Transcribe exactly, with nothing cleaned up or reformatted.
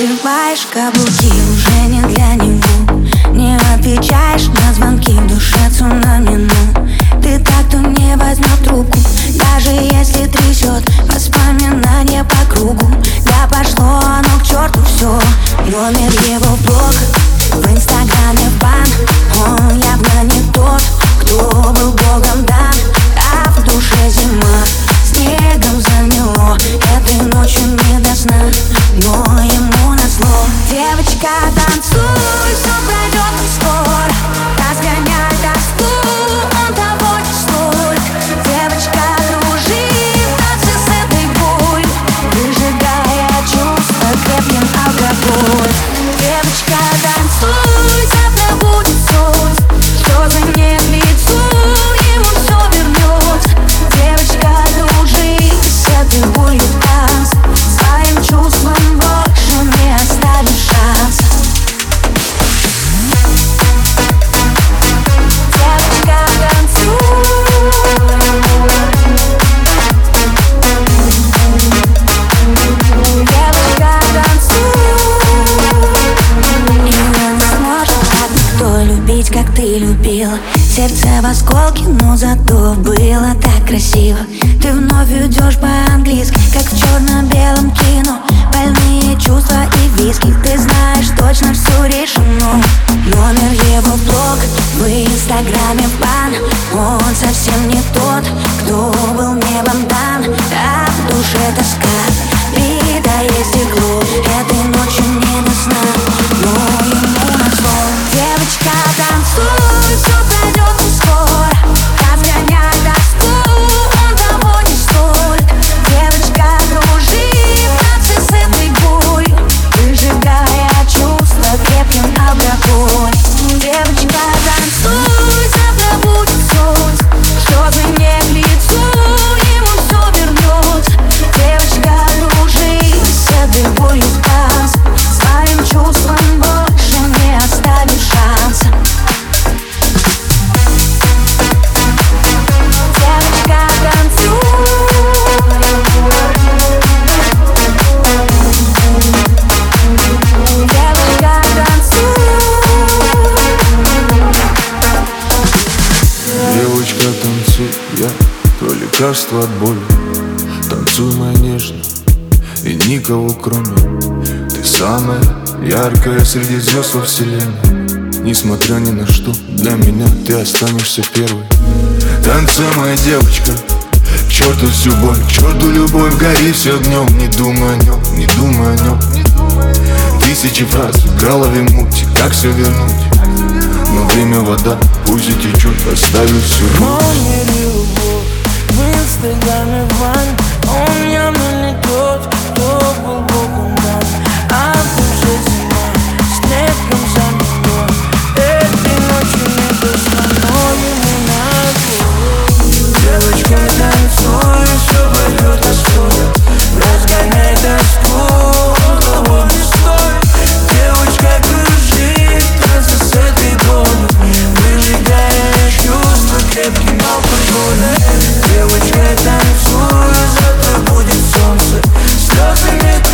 Надеваешь каблуки, уже не для него. Не отвечаешь на звонки, в душе цунами, но ты так, кто не возьмет трубку. Даже если трясет воспоминания по кругу. Да пошло оно к черту все. Номер его в блог, в инстаграме в бан. Он явно не тот, кто был богом дан. А в душе зима, снегом замело. Этой ночью не до сна, но ему назло. Девочка, танцуй, все пройдет скоро. Разгоняй тоску, он того не стоит. Девочка, дружи, танцы с этой болью, выжигая чувства крепким алкоголь. Девочка, танцуй, завтра будет солнце. Слезы не к лицу, ему все вернется. Девочка, дружи с этой болью танц. Своим чувством больше не оставишь шанс. Девочка, танцуй. Девочка, танцуй. И он не сможет так никто любить, как ты любила. Сердце в осколке, но зато было так красиво. Ты вновь идешь по-английски, как в черно-белом кино. Больные чувства и виски, ты знаешь, точно все решено. Номер его в блог, в инстаграме в бан. Он совсем не тот, кто был небом дан. А в душе тоска, битое стекло. Этой ночью не до сна, но ему назло. Девочка, танцуй, все пройдет не скоро. Разгоняй тоску, он того не стоит. Девочка, дружи, танцы с этой болью, выжигая чувства крепким алкоголь. Девочка, танцуй, завтра будет солнце. Слезы не к лицу, ему все вернется. Девочка, дружи с этой болью танц. Своим чувством больше не оставишь шанса. Девочка, танцуй. Девочка, танцуй. Девочка, танцуй, я твое лекарство от боли. Танцуй, моя нежная, и никого кроме. Ты самая яркая среди звезд во вселенной. Несмотря ни на что, для меня ты останешься первой. Танцуй, моя девочка, к черту всю боль, к черту любовь, гори все огнем. Не думай о нем, не думай о нем. Тысячи фраз в голове мути, как все вернуть. Но время вода, пусть и течет, оставив всю Он не любовь, в инстаграме ван. Он явно не тот, кто был богом дан. А в душе зима, снегом замело. Этой ночью не до сна, но ему назло. Девочка, танцуй, все пойдет остроя. Разгоняй тоску, он того не стоит. Девочка, кружи, танцы с этой болью, выжигая чувства крепким алкоголем. Девочка, танцуй, завтра будет солнце. Слезы не